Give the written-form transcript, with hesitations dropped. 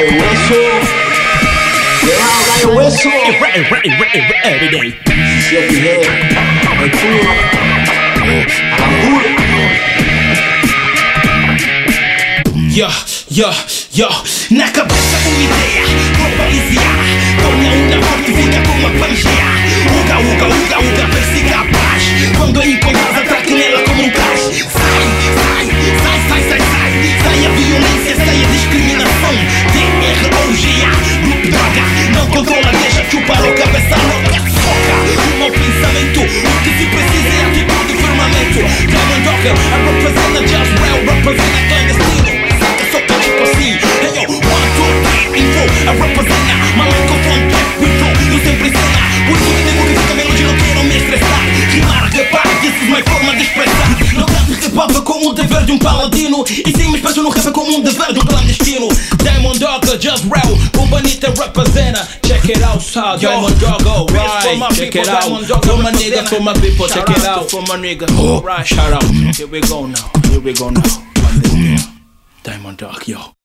Ryan Whistle. Get out, Ryan Whistle. Every day. Chefe Ré, é tudo. Alamura. Na cabeça uma ideia, globalizar. Torna uma fortifica como a Pangeia. Uga, uga, uga, uga, persiga a paz. Quando encontras, atraque nela como um cais. Sai a violência, sai a discriminação. DROGA, grupo droga. Não controla, deixa chupar o cabeça louca. Foca o mau pensamento. O que se precisa é atitude e firmamento. Diamond Dogger, a representa just well, representa clandestino. I represent my microphone kept with flow. Eu sempre ensina, por isso que digo que fica melodia, não quero me estressar. Rimar, repar, this is my forma de expressar. Não canto hip-hop como o dever de um paladino, e sim me expresso no rap como um dever de um clandestino. Diamond Dogger, just real, o Bonita representa. Check it out, how Diamond Dogger, alright. Check it out, for my nigga, for my people. Check it out, for my nigga, alright. Shout out, here we go now, Diamond Dogger, yo.